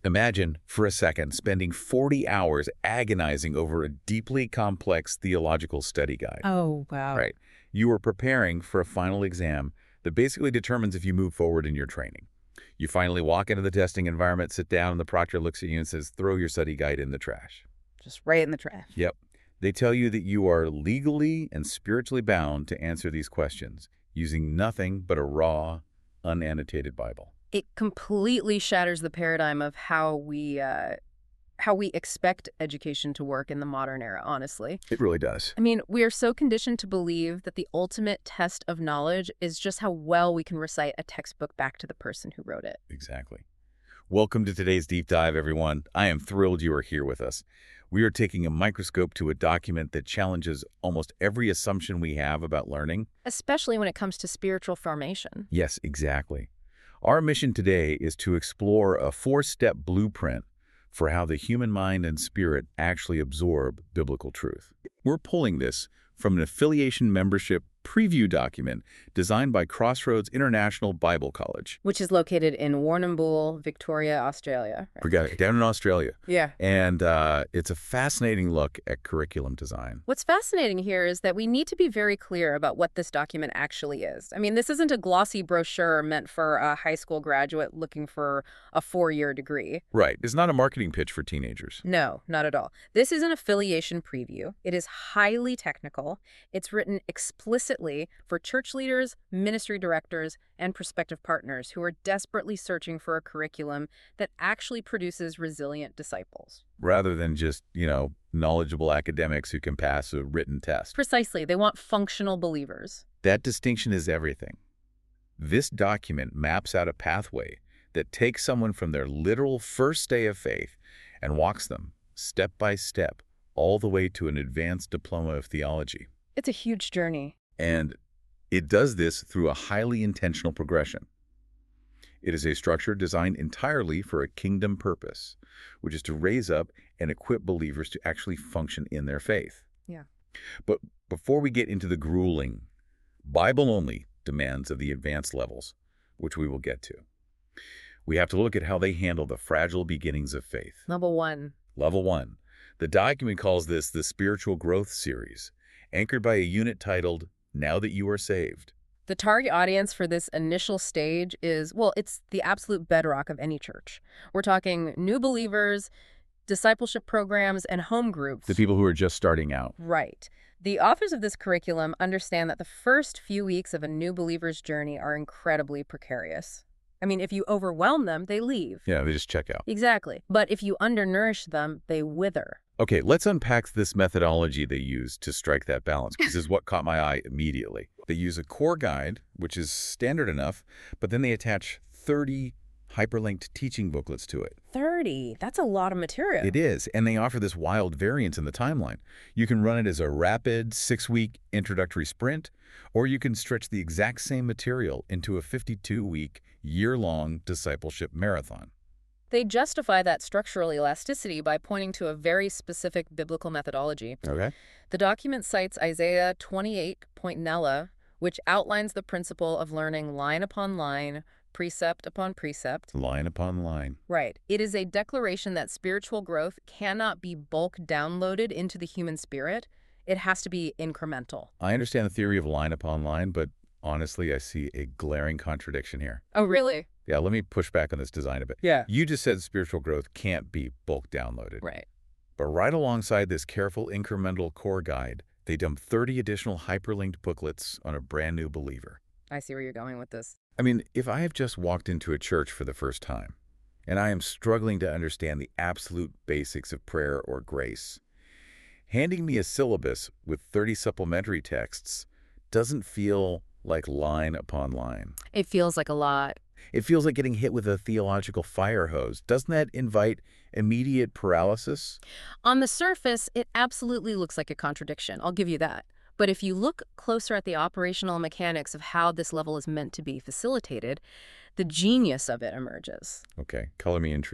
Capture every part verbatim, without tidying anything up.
Imagine, for a second, spending forty hours agonizing over a deeply complex theological study guide. Oh, wow. Right. You are preparing for a final exam that basically determines if you move forward in your training. You finally walk into the testing environment, sit down, and the proctor looks at you and says, throw your study guide in the trash. Just right in the trash. Yep. They tell you that you are legally and spiritually bound to answer these questions using nothing but a raw, unannotated Bible. It completely shatters the paradigm of how we uh, how we expect education to work in the modern era, honestly. It really does. I mean, we are so conditioned to believe that the ultimate test of knowledge is just how well we can recite a textbook back to the person who wrote it. Exactly. Welcome to today's Deep Dive, everyone. I am thrilled you are here with us. We are taking a microscope to a document that challenges almost every assumption we have about learning. Especially when it comes to spiritual formation. Yes, exactly. Our mission today is to explore a four-step blueprint for how the human mind and spirit actually absorb biblical truth. We're pulling this from an affiliation membership preview document designed by Crossroads International Bible College. Which is located in Warrnambool, Victoria, Australia. Right? Forgot it, down in Australia. Yeah. And uh, it's a fascinating look at curriculum design. What's fascinating here is that we need to be very clear about what this document actually is. I mean, this isn't a glossy brochure meant for a high school graduate looking for a four-year degree. Right. It's not a marketing pitch for teenagers. No, not at all. This is an affiliation preview. It is highly technical. It's written explicitly for church leaders, ministry directors, and prospective partners who are desperately searching for a curriculum that actually produces resilient disciples. Rather than just, you know, knowledgeable academics who can pass a written test. Precisely. They want functional believers. That distinction is everything. This document maps out a pathway that takes someone from their literal first day of faith and walks them step by step all the way to an advanced diploma of theology. It's a huge journey. And it does this through a highly intentional progression. It is a structure designed entirely for a kingdom purpose, which is to raise up and equip believers to actually function in their faith. Yeah. But before we get into the grueling, Bible-only demands of the advanced levels, which we will get to, we have to look at how they handle the fragile beginnings of faith. Level one. Level one. The document calls this the Spiritual Growth Series, anchored by a unit titled Now That You Are Saved. The target audience for this initial stage is, well, it's the absolute bedrock of any church. We're talking new believers, discipleship programs, and home groups. The people who are just starting out. Right. The authors of this curriculum understand that the first few weeks of a new believer's journey are incredibly precarious. I mean, if you overwhelm them, they leave. Yeah, they just check out. Exactly. But if you undernourish them, they wither. Okay, let's unpack this methodology they use to strike that balance, because this is what caught my eye immediately. They use a core guide, which is standard enough, but then they attach thirty hyperlinked teaching booklets to it. thirty? That's a lot of material. It is, and they offer this wild variance in the timeline. You can run it as a rapid six-week introductory sprint, or you can stretch the exact same material into a fifty-two week, year-long discipleship marathon. They justify that structural elasticity by pointing to a very specific biblical methodology. Okay. The document cites Isaiah twenty-eight point nella, which outlines the principle of learning line upon line, precept upon precept. Line upon line. Right. It is a declaration that spiritual growth cannot be bulk downloaded into the human spirit. It has to be incremental. I understand the theory of line upon line, but honestly, I see a glaring contradiction here. Oh, really? Yeah, let me push back on this design a bit. Yeah. You just said spiritual growth can't be bulk downloaded. Right. But right alongside this careful incremental core guide, they dump thirty additional hyperlinked booklets on a brand new believer. I see where you're going with this. I mean, if I have just walked into a church for the first time, and I am struggling to understand the absolute basics of prayer or grace, handing me a syllabus with thirty supplementary texts doesn't feel like line upon line. It feels like a lot. It feels like getting hit with a theological fire hose. Doesn't that invite immediate paralysis? On the surface, it absolutely looks like a contradiction. I'll give you that. But if you look closer at the operational mechanics of how this level is meant to be facilitated, the genius of it emerges. Okay, color me intrigued.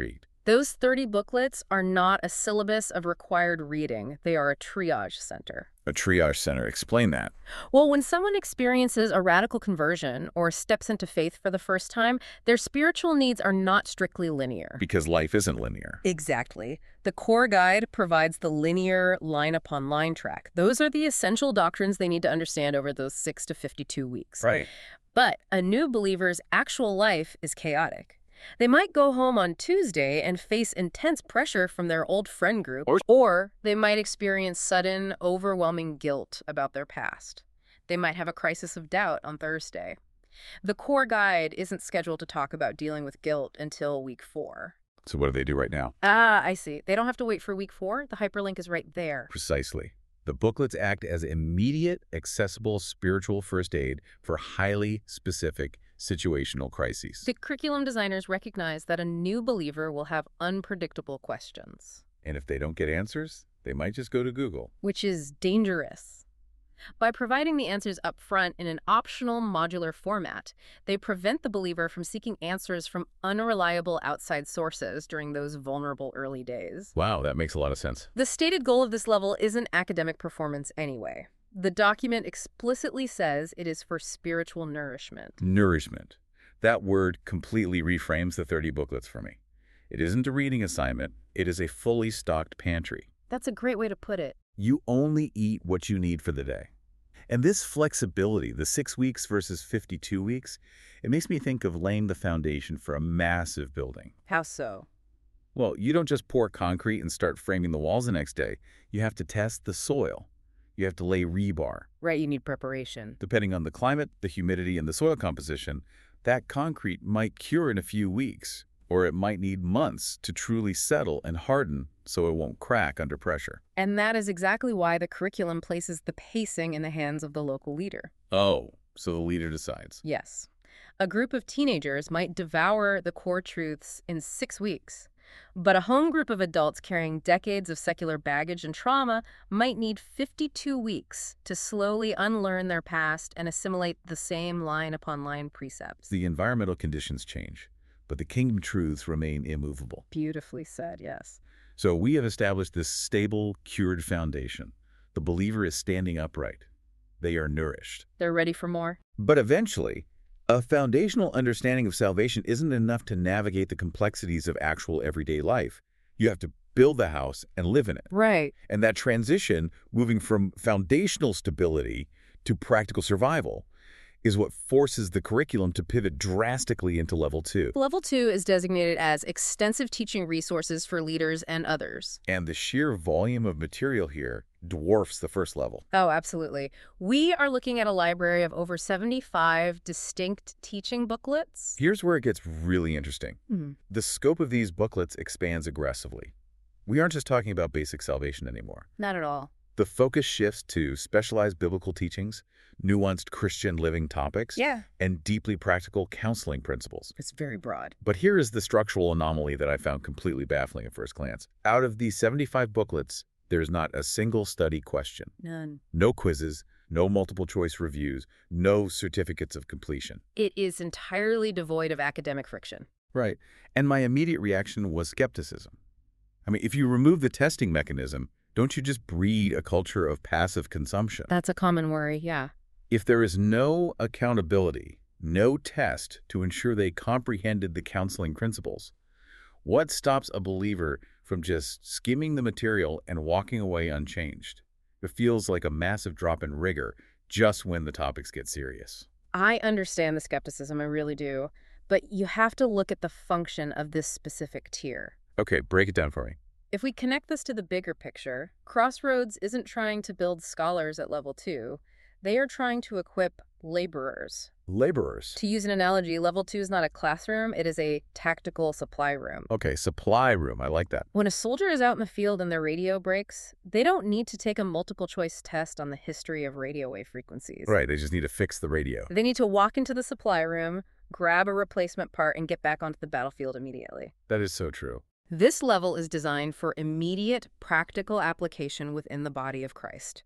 Those thirty booklets are not a syllabus of required reading. They are a triage center. A triage center. Explain that. Well, when someone experiences a radical conversion or steps into faith for the first time, their spiritual needs are not strictly linear. Because life isn't linear. Exactly. The core guide provides the linear line-upon-line track. Those are the essential doctrines they need to understand over those six to fifty-two weeks. Right. But a new believer's actual life is chaotic. They might go home on Tuesday and face intense pressure from their old friend group, Or, or they might experience sudden, overwhelming guilt about their past. They might have a crisis of doubt on Thursday. The core guide isn't scheduled to talk about dealing with guilt until week four. so what do they do right now? Ah, I see. They don't have to wait for week four. The hyperlink is right there. Precisely. The booklets act as immediate, accessible spiritual first aid for highly specific situational crises. The curriculum designers recognize that a new believer will have unpredictable questions, And if they don't get answers, they might just go to Google. which is dangerous. By providing the answers up front in an optional modular format, they prevent the believer from seeking answers from unreliable outside sources during those vulnerable early days. Wow, that makes a lot of sense. The stated goal of this level isn't academic performance anyway. The document explicitly says it is for spiritual nourishment. Nourishment. That word completely reframes the thirty booklets for me. It isn't a reading assignment. It is a fully stocked pantry. That's a great way to put it. You only eat what you need for the day. And this flexibility, the six weeks versus fifty-two weeks, it makes me think of laying the foundation for a massive building. How so? Well, you don't just pour concrete and start framing the walls the next day. You have to test the soil. You have to lay rebar. Right, you need preparation. Depending on the climate, the humidity, and the soil composition, that concrete might cure in a few weeks, or it might need months to truly settle and harden so it won't crack under pressure. And that is exactly why the curriculum places the pacing in the hands of the local leader. Oh, so the leader decides. Yes. A group of teenagers might devour the core truths in six weeks, but a home group of adults carrying decades of secular baggage and trauma might need fifty-two weeks to slowly unlearn their past and assimilate the same line-upon-line precepts. The environmental conditions change, but the kingdom truths remain immovable. Beautifully said, yes. So we have established this stable, cured foundation. The believer is standing upright. They are nourished. They're ready for more? But eventually, a foundational understanding of salvation isn't enough to navigate the complexities of actual everyday life. You have to build the house and live in it. Right. And that transition, moving from foundational stability to practical survival, is what forces the curriculum to pivot drastically into level two. Level two is designated as extensive teaching resources for leaders and others. And the sheer volume of material here dwarfs the first level. Oh, absolutely. We are looking at a library of over seventy-five distinct teaching booklets. Here's where it gets really interesting. Hmm. The scope of these booklets expands aggressively. We aren't just talking about basic salvation anymore. Not at all. The focus shifts to specialized biblical teachings, nuanced Christian living topics, Yeah. and deeply practical counseling principles. It's very broad. But here is the structural anomaly that I found completely baffling at first glance. Out of these seventy-five booklets, there's not a single study question. None. No quizzes, no multiple choice reviews, no certificates of completion. It is entirely devoid of academic friction. Right. And my immediate reaction was skepticism. I mean, if you remove the testing mechanism, don't you just breed a culture of passive consumption? That's a common worry, yeah. If there is no accountability, no test to ensure they comprehended the counseling principles, what stops a believer from just skimming the material and walking away unchanged? It feels like a massive drop in rigor just when the topics get serious. I understand the skepticism, I really do. But you have to look at the function of this specific tier. Okay, break it down for me. If we connect this to the bigger picture, Crossroads isn't trying to build scholars at level two. They are trying to equip laborers. Laborers. To use an analogy, level two is not a classroom, it is a tactical supply room. Okay, supply room. I like that. When a soldier is out in the field and their radio breaks, they don't need to take a multiple choice test on the history of radio wave frequencies. Right, they just need to fix the radio. They need to walk into the supply room, grab a replacement part, and get back onto the battlefield immediately. That is so true. This level is designed for immediate, practical application within the body of Christ.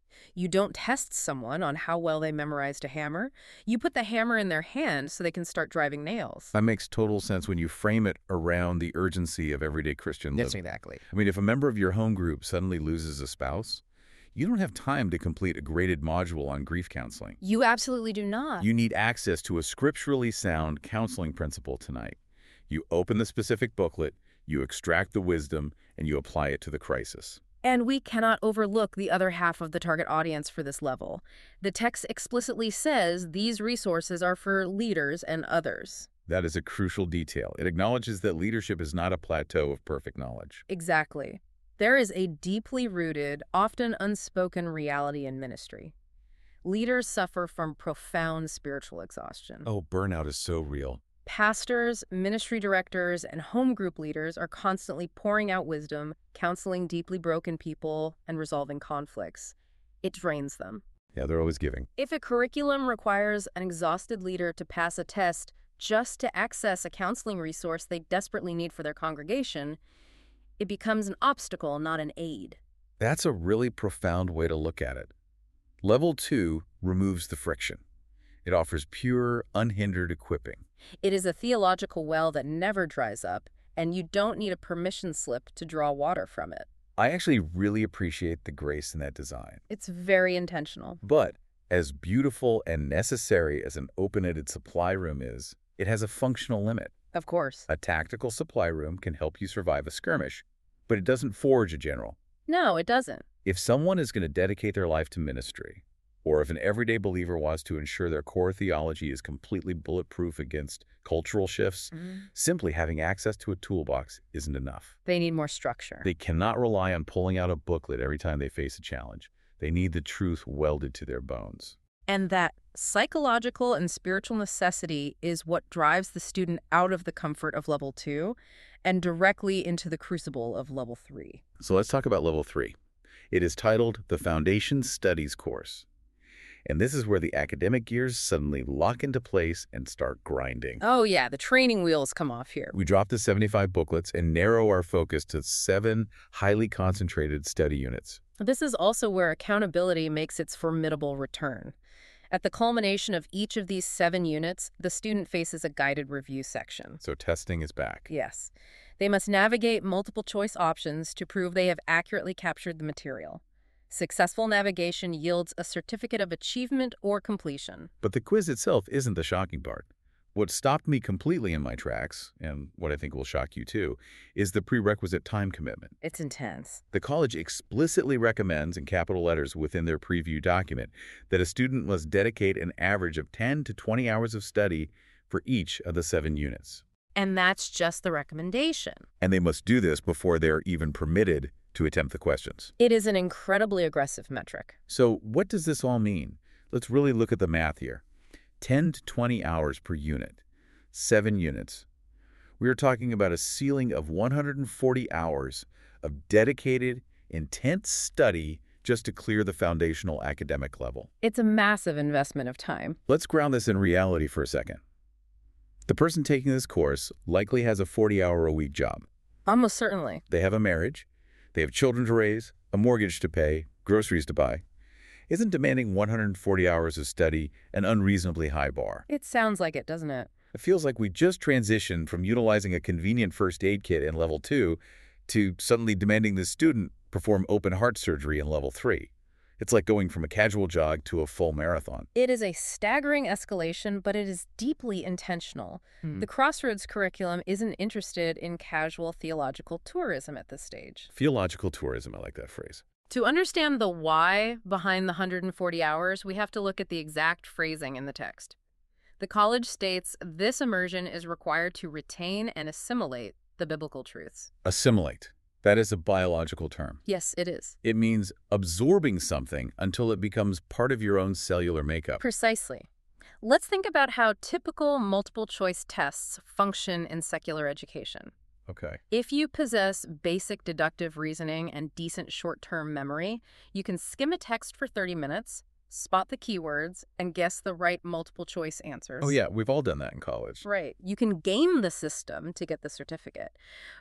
You don't test someone on how well they memorized a hammer. You put the hammer in their hand so they can start driving nails. That makes total sense when you frame it around the urgency of everyday Christian living. Yes, exactly. I mean, if a member of your home group suddenly loses a spouse, you don't have time to complete a graded module on grief counseling. You absolutely do not. You need access to a scripturally sound counseling principle tonight. You open the specific booklet, you extract the wisdom, and you apply it to the crisis. And we cannot overlook the other half of the target audience for this level. The text explicitly says these resources are for leaders and others. That is a crucial detail. It acknowledges that leadership is not a plateau of perfect knowledge. Exactly. There is a deeply rooted, often unspoken reality in ministry. Leaders suffer from profound spiritual exhaustion. Oh, burnout is so real. Pastors, ministry directors, and home group leaders are constantly pouring out wisdom, counseling deeply broken people, and resolving conflicts. It drains them. Yeah, they're always giving. If a curriculum requires an exhausted leader to pass a test just to access a counseling resource they desperately need for their congregation, it becomes an obstacle, not an aid. That's a really profound way to look at it. Level two removes the friction. It offers pure, unhindered equipping. It is a theological well that never dries up, and you don't need a permission slip to draw water from it. I actually really appreciate the grace in that design. It's very intentional. But as beautiful and necessary as an open-ended supply room is, it has a functional limit. Of course. A tactical supply room can help you survive a skirmish, but it doesn't forge a general. No, it doesn't. If someone is going to dedicate their life to ministry, or if an everyday believer wants to ensure their core theology is completely bulletproof against cultural shifts, Mm-hmm. simply having access to a toolbox isn't enough. They need more structure. They cannot rely on pulling out a booklet every time they face a challenge. They need the truth welded to their bones. And that psychological and spiritual necessity is what drives the student out of the comfort of level two and directly into the crucible of level three. So let's talk about level three. It is titled the Foundation Studies course. And this is where the academic gears suddenly lock into place and start grinding. Oh yeah, the training wheels come off here. We drop the seventy-five booklets and narrow our focus to seven highly concentrated study units. This is also where accountability makes its formidable return. At the culmination of each of these seven units, the student faces a guided review section. So testing is back. Yes. They must navigate multiple choice options to prove they have accurately captured the material. Successful navigation yields a certificate of achievement or completion. But the quiz itself isn't the shocking part. What stopped me completely in my tracks, and what I think will shock you too, is the prerequisite time commitment. It's intense. The college explicitly recommends, in capital letters within their preview document, that a student must dedicate an average of ten to twenty hours of study for each of the seven units. And that's just the recommendation. And they must do this before they're even permitted to attempt the questions. It is an incredibly aggressive metric. So what does this all mean? Let's really look at the math here. ten to twenty hours per unit, seven units. We are talking about a ceiling of one hundred forty hours of dedicated, intense study just to clear the foundational academic level. It's a massive investment of time. Let's ground this in reality for a second. The person taking this course likely has a forty-hour-a-week job. Almost certainly. They have a marriage, they have children to raise, a mortgage to pay, groceries to buy. Isn't demanding one hundred forty hours of study an unreasonably high bar? It sounds like it, doesn't it? It feels like we just transitioned from utilizing a convenient first aid kit in level two to suddenly demanding the student perform open heart surgery in level three. It's like going from a casual jog to a full marathon. It is a staggering escalation, but it is deeply intentional. Hmm. The Crossroads curriculum isn't interested in casual theological tourism at this stage. Theological tourism, I like that phrase. To understand the why behind the one hundred forty hours, we have to look at the exact phrasing in the text. The college states this immersion is required to retain and assimilate the biblical truths. Assimilate. That is a biological term. Yes, it is. It means absorbing something until it becomes part of your own cellular makeup. Precisely. Let's think about how typical multiple-choice tests function in secular education. Okay. If you possess basic deductive reasoning and decent short-term memory, you can skim a text for thirty minutes, spot the keywords, and guess the right multiple-choice answers. Oh yeah, we've all done that in college. Right. You can game the system to get the certificate. But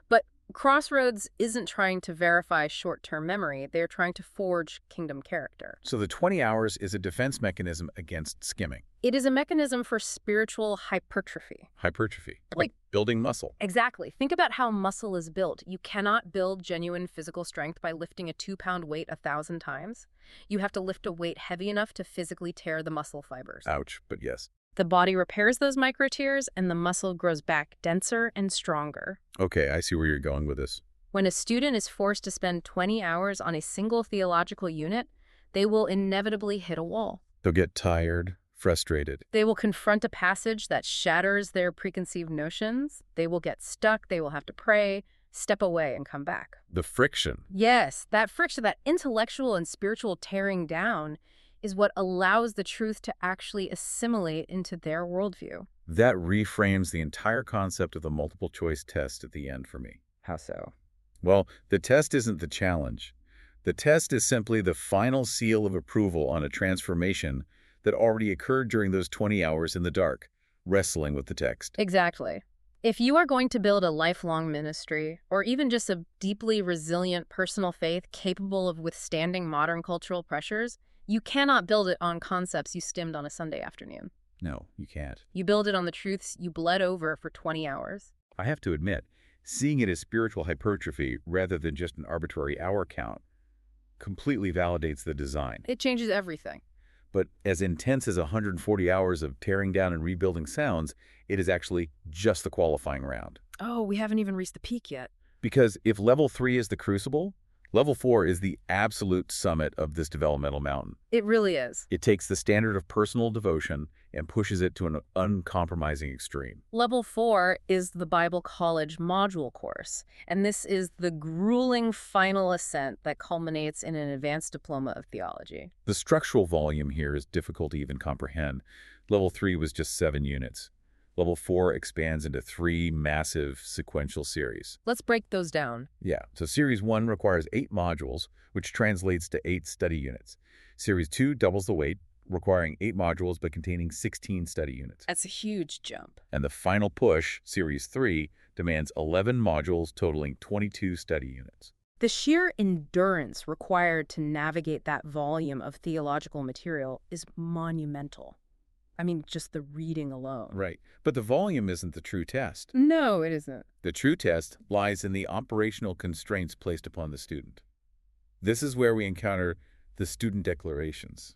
Crossroads isn't trying to verify short-term memory. They're trying to forge kingdom character. So the twenty hours is a defense mechanism against skimming. It is a mechanism for spiritual hypertrophy. Hypertrophy. Like, Like- building muscle. Exactly. Think about how muscle is built. You cannot build genuine physical strength by lifting a two-pound weight a thousand times. You have to lift a weight heavy enough to physically tear the muscle fibers. Ouch, but yes. The body repairs those micro tears, and the muscle grows back denser and stronger. Okay, I see where you're going with this. When a student is forced to spend twenty hours on a single theological unit, they will inevitably hit a wall. They'll get tired, frustrated. They will confront a passage that shatters their preconceived notions. They will get stuck. They will have to pray, step away, and come back. The friction. Yes, that friction, that intellectual and spiritual tearing down is what allows the truth to actually assimilate into their worldview. That reframes the entire concept of the multiple choice test at the end for me. How so? Well, the test isn't the challenge. The test is simply the final seal of approval on a transformation that already occurred during those twenty hours in the dark, wrestling with the text. Exactly. If you are going to build a lifelong ministry, or even just a deeply resilient personal faith capable of withstanding modern cultural pressures, you cannot build it on concepts you stimmed on a Sunday afternoon. No, you can't. You build it on the truths you bled over for twenty hours. I have to admit, seeing it as spiritual hypertrophy rather than just an arbitrary hour count completely validates the design. It changes everything. But as intense as one hundred forty hours of tearing down and rebuilding sounds, it is actually just the qualifying round. Oh, we haven't even reached the peak yet. Because if level three is the crucible, level four is the absolute summit of this developmental mountain. It really is. It takes the standard of personal devotion and pushes it to an uncompromising extreme. Level four is the Bible College module course, and this is the grueling final ascent that culminates in an advanced diploma of theology. The structural volume here is difficult to even comprehend. Level three was just seven units. Level four expands into three massive sequential series. Let's break those down. Yeah, so Series one requires eight modules, which translates to eight study units. Series two doubles the weight, requiring eight modules but containing sixteen study units. That's a huge jump. And the final push, Series three, demands eleven modules totaling twenty-two study units. The sheer endurance required to navigate that volume of theological material is monumental. I mean, just the reading alone. Right, but the volume isn't the true test. No, it isn't. The true test lies in the operational constraints placed upon the student. This is where we encounter the student declarations.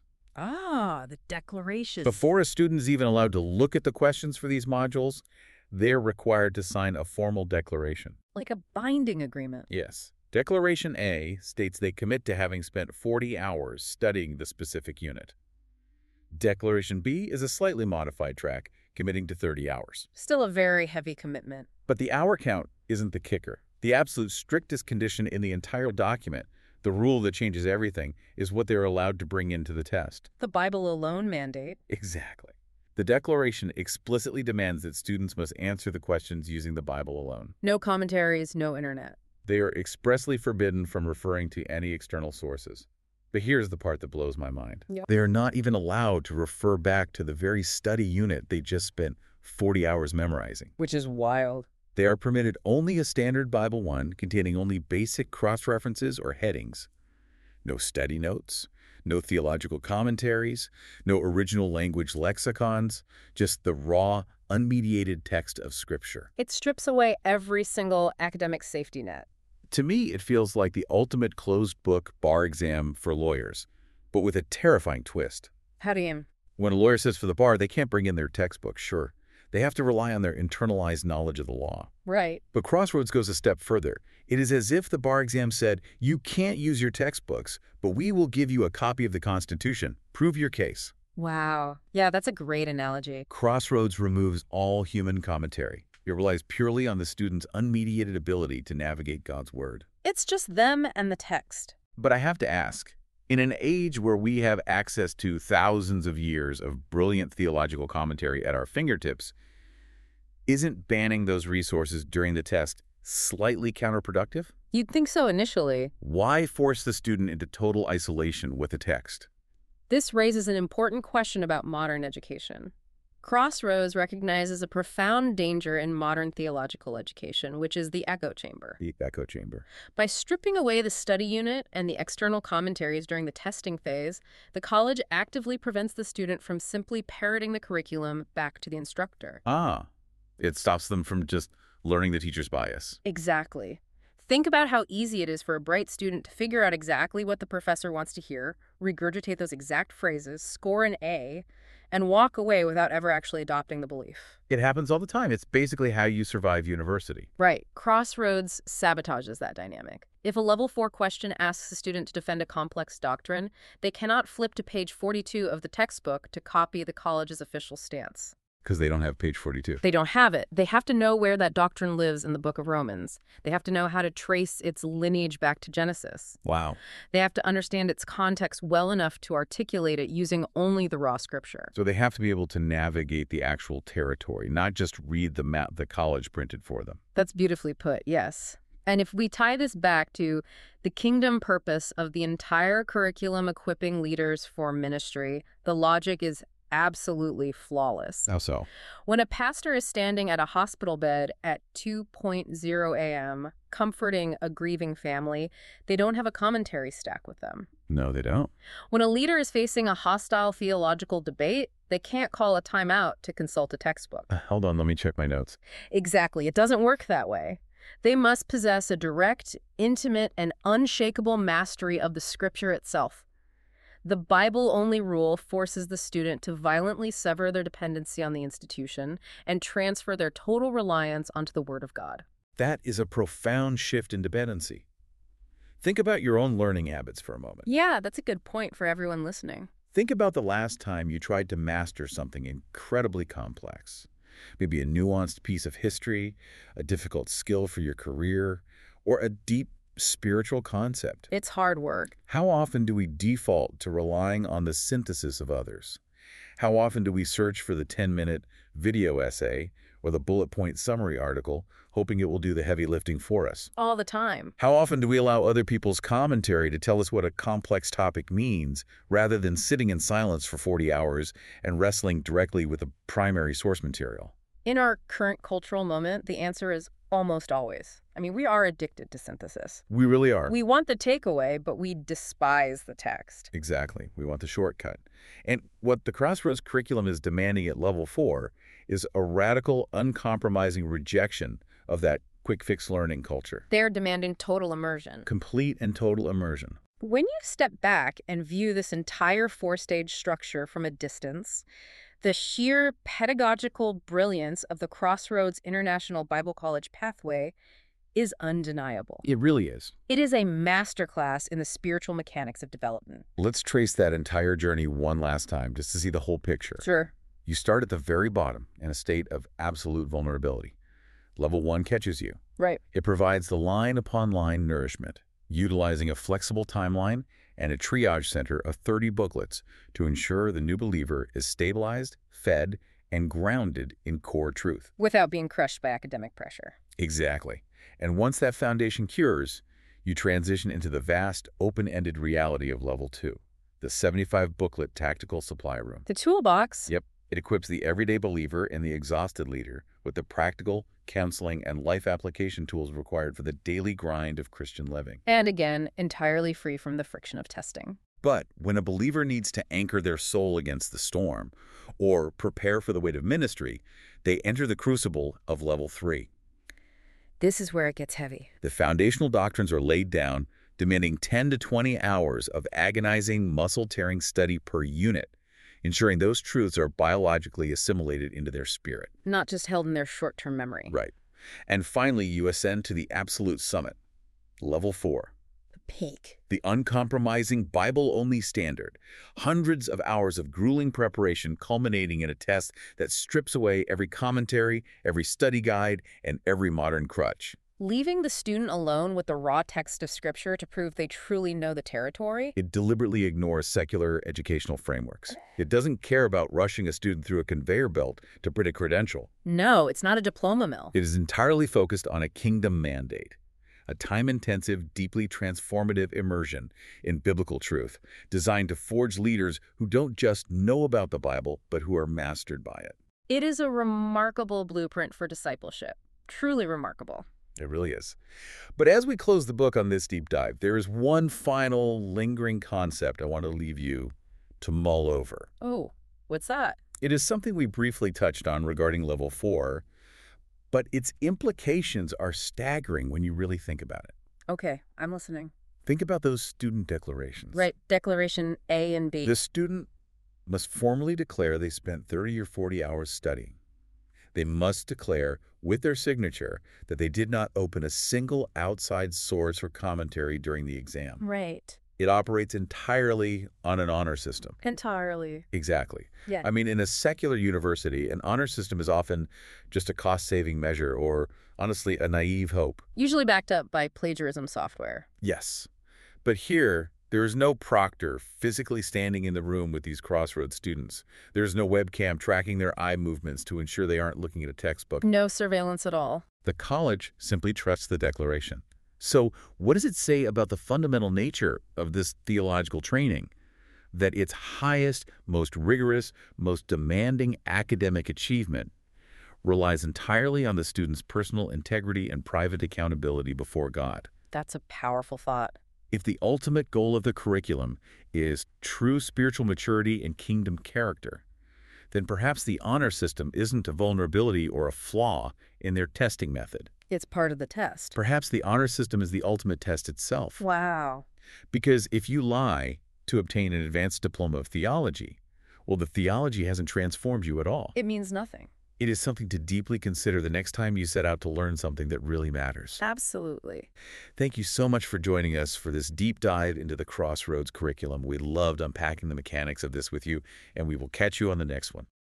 Ah, the declarations. Before a student is even allowed to look at the questions for these modules, they're required to sign a formal declaration. Like a binding agreement. Yes. Declaration A states they commit to having spent forty hours studying the specific unit. Declaration B is a slightly modified track, committing to thirty hours. Still a very heavy commitment. But the hour count isn't the kicker. The absolute strictest condition in the entire document, the rule that changes everything, is what they're allowed to bring into the test. The Bible alone mandate. Exactly. The declaration explicitly demands that students must answer the questions using the Bible alone. No commentaries, no internet. They are expressly forbidden from referring to any external sources. But here's the part that blows my mind. Yep. They are not even allowed to refer back to the very study unit they just spent forty hours memorizing. Which is wild. They are permitted only a standard Bible one containing only basic cross-references or headings. No study notes, no theological commentaries, no original language lexicons, just the raw, unmediated text of Scripture. It strips away every single academic safety net. To me, it feels like the ultimate closed-book bar exam for lawyers, but with a terrifying twist. How do you... When a lawyer sits for the bar, they can't bring in their textbook, sure. They have to rely on their internalized knowledge of the law. Right. But Crossroads goes a step further. It is as if the bar exam said, you can't use your textbooks, but we will give you a copy of the Constitution. Prove your case. Wow. Yeah, that's a great analogy. Crossroads removes all human commentary. It relies purely on the student's unmediated ability to navigate God's Word. It's just them and the text. But I have to ask, in an age where we have access to thousands of years of brilliant theological commentary at our fingertips, isn't banning those resources during the test slightly counterproductive? You'd think so initially. Why force the student into total isolation with the text? This raises an important question about modern education. Crossroads recognizes a profound danger in modern theological education, which is the echo chamber. The echo chamber. By stripping away the study unit and the external commentaries during the testing phase, the college actively prevents the student from simply parroting the curriculum back to the instructor. Ah, it stops them from just learning the teacher's bias. Exactly. Think about how easy it is for a bright student to figure out exactly what the professor wants to hear, regurgitate those exact phrases, score an A, and walk away without ever actually adopting the belief. It happens all the time. It's basically how you survive university. Right. Crossroads sabotages that dynamic. If a level four question asks a student to defend a complex doctrine, they cannot flip to page forty-two of the textbook to copy the college's official stance. Because they don't have page forty-two. They don't have it. They have to know where that doctrine lives in the book of Romans. They have to know how to trace its lineage back to Genesis. Wow. They have to understand its context well enough to articulate it using only the raw scripture. So they have to be able to navigate the actual territory, not just read the map the college printed for them. That's beautifully put, yes. And if we tie this back to the kingdom purpose of the entire curriculum equipping leaders for ministry, the logic is absolutely flawless. How so? When a pastor is standing at a hospital bed at two a m comforting a grieving family, they don't have a commentary stack with them. No, they don't. When a leader is facing a hostile theological debate, they can't call a timeout to consult a textbook. Uh, hold on, let me check my notes. Exactly. It doesn't work that way. They must possess a direct, intimate, and unshakable mastery of the scripture itself. The Bible-only rule forces the student to violently sever their dependency on the institution and transfer their total reliance onto the Word of God. That is a profound shift in dependency. Think about your own learning habits for a moment. Yeah, that's a good point for everyone listening. Think about the last time you tried to master something incredibly complex. Maybe a nuanced piece of history, a difficult skill for your career, or a deep spiritual concept. It's hard work. How often do we default to relying on the synthesis of others? How often do we search for the ten-minute video essay or the bullet point summary article, hoping it will do the heavy lifting for us? All the time. How often do we allow other people's commentary to tell us what a complex topic means, rather than sitting in silence for forty hours and wrestling directly with the primary source material? In our current cultural moment, the answer is almost always. I mean, we are addicted to synthesis. We really are. We want the takeaway, but we despise the text. Exactly. We want the shortcut. And what the Crossroads curriculum is demanding at level four is a radical, uncompromising rejection of that quick-fix learning culture. They're demanding total immersion. Complete and total immersion. When you step back and view this entire four-stage structure from a distance, the sheer pedagogical brilliance of the Crossroads International Bible College pathway is undeniable. It really is. It is a masterclass in the spiritual mechanics of development. Let's trace that entire journey one last time just to see the whole picture. Sure. You start at the very bottom in a state of absolute vulnerability. Level one catches you. Right. It provides the line upon line nourishment, utilizing a flexible timeline and a triage center of thirty booklets to ensure the new believer is stabilized, fed, and grounded in core truth. Without being crushed by academic pressure. Exactly. And once that foundation cures, you transition into the vast, open-ended reality of level two, the seventy-five booklet tactical supply room. The toolbox. Yep. It equips the everyday believer and the exhausted leader with the practical, counseling, and life application tools required for the daily grind of Christian living. And again, entirely free from the friction of testing. But when a believer needs to anchor their soul against the storm or prepare for the weight of ministry, they enter the crucible of level three. This is where it gets heavy. The foundational doctrines are laid down, demanding ten to twenty hours of agonizing, muscle-tearing study per unit, ensuring those truths are biologically assimilated into their spirit. Not just held in their short-term memory. Right. And finally, you ascend to the absolute summit, level four. The peak. The uncompromising Bible-only standard. Hundreds of hours of grueling preparation culminating in a test that strips away every commentary, every study guide, and every modern crutch. Leaving the student alone with the raw text of Scripture to prove they truly know the territory? It deliberately ignores secular educational frameworks. It doesn't care about rushing a student through a conveyor belt to print a credential. No, it's not a diploma mill. It is entirely focused on a kingdom mandate, a time-intensive, deeply transformative immersion in biblical truth, designed to forge leaders who don't just know about the Bible, but who are mastered by it. It is a remarkable blueprint for discipleship. Truly remarkable. It really is. But as we close the book on this deep dive, there is one final lingering concept I want to leave you to mull over. Oh, what's that? It is something we briefly touched on regarding level four, but its implications are staggering when you really think about it. Okay, I'm listening. Think about those student declarations. Right, Declaration A and B. The student must formally declare they spent thirty or forty hours studying. They must declare with their signature that they did not open a single outside source or commentary during the exam. Right. It operates entirely on an honor system. Entirely. Exactly. Yeah. I mean, in a secular university, an honor system is often just a cost-saving measure or, honestly, a naive hope. Usually backed up by plagiarism software. Yes. But here, there is no proctor physically standing in the room with these Crossroads students. There's no webcam tracking their eye movements to ensure they aren't looking at a textbook. No surveillance at all. The college simply trusts the declaration. So what does it say about the fundamental nature of this theological training? That its highest, most rigorous, most demanding academic achievement relies entirely on the student's personal integrity and private accountability before God. That's a powerful thought. If the ultimate goal of the curriculum is true spiritual maturity and kingdom character, then perhaps the honor system isn't a vulnerability or a flaw in their testing method. It's part of the test. Perhaps the honor system is the ultimate test itself. Wow. Because if you lie to obtain an advanced diploma of theology, well, the theology hasn't transformed you at all. It means nothing. It is something to deeply consider the next time you set out to learn something that really matters. Absolutely. Thank you so much for joining us for this deep dive into the Crossroads curriculum. We loved unpacking the mechanics of this with you, and we will catch you on the next one.